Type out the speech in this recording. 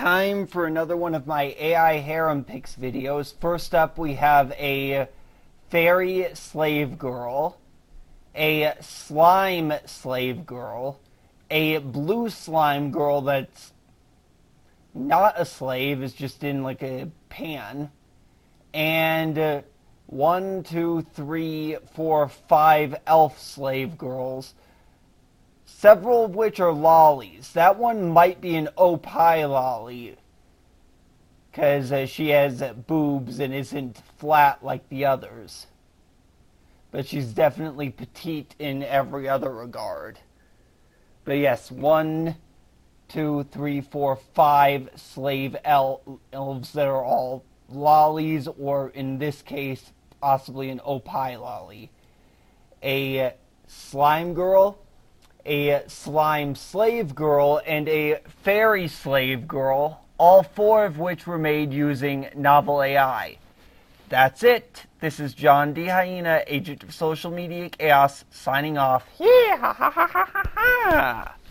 time for another one of my AI harem pics videos. First up, we have a fairy slave girl, a slime slave girl, a blue slime girl that's not a slave, is just in like a pan, and 1, 2, 3, 4, 5 elf slave girls, several of which are lollies. That one might be an opie lolly, because she has boobs and isn't flat like the others. But she's definitely petite in every other regard. But yes, 1, 2, 3, 4, 5 slave elves that are all lollies, or in this case, possibly an opie lolly. A slime girl, a slime slave girl, and a fairy slave girl, all 4 of which were made using Novel AI. That's it. This is John D. Hyena, agent of social media chaos, signing off. Yeah, ha ha ha ha ha.